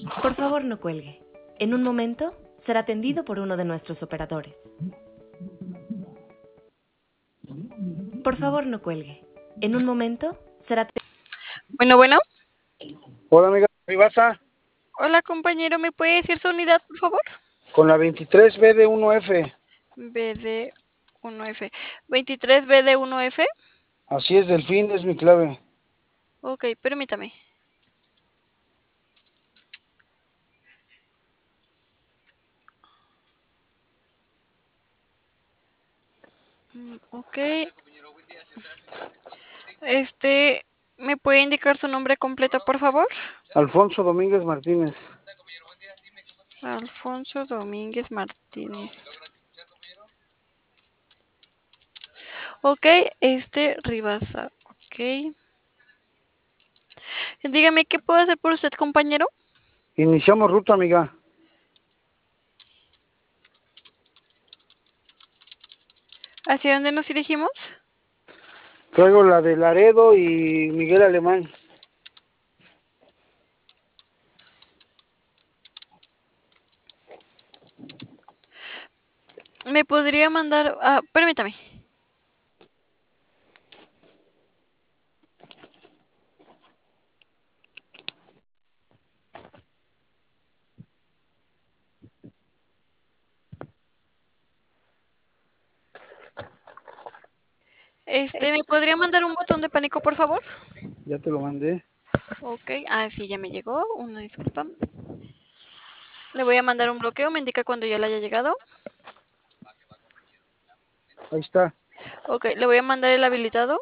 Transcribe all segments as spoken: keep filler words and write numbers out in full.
Por favor, no cuelgue. En un momento será atendido por uno de nuestros operadores. Por favor, no cuelgue. En un momento será atendido. Bueno, bueno. Hola, amiga Rivasa. Hola, compañero, ¿me puede decir su unidad, por favor? Con la veintitrés B D uno F. B D uno F. ¿veintitrés B D uno F? Así es, Delfín, es mi clave. Ok, permítame. Mm, Ok. Este, ¿me puede indicar su nombre completo, por favor? Alfonso Domínguez Martínez. Alfonso Domínguez Martínez. Ok, este, Rivasa. Ok. Dígame, ¿qué puedo hacer por usted, compañero? Iniciamos ruta, amiga. ¿Hacia dónde nos dirigimos? Traigo la de Laredo y Miguel Alemán. ¿Me podría mandar... Ah, permítame. Este, ¿me podría mandar un botón de pánico, por favor? Ya te lo mandé. Ok, ah, sí, ya me llegó. Una disculpa. Le voy a mandar un bloqueo, me indica cuando ya le haya llegado. Ahí está. Ok, le voy a mandar el habilitado.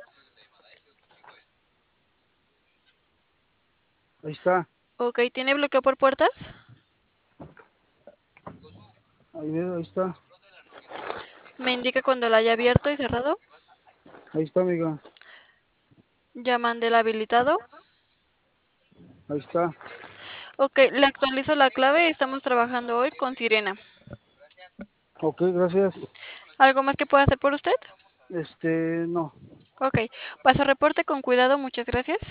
Ahí está. Ok, ¿tiene bloqueo por puertas? Ahí, ve, ahí está. Me indica cuando la haya abierto y cerrado. Ahí está, amiga. Ya mandé el habilitado. Ahí está. Ok, le actualizo la clave. Estamos trabajando hoy con Sirena. Ok, gracias. ¿Algo más que pueda hacer por usted? Este, no. Ok, paso reporte con cuidado. Muchas gracias.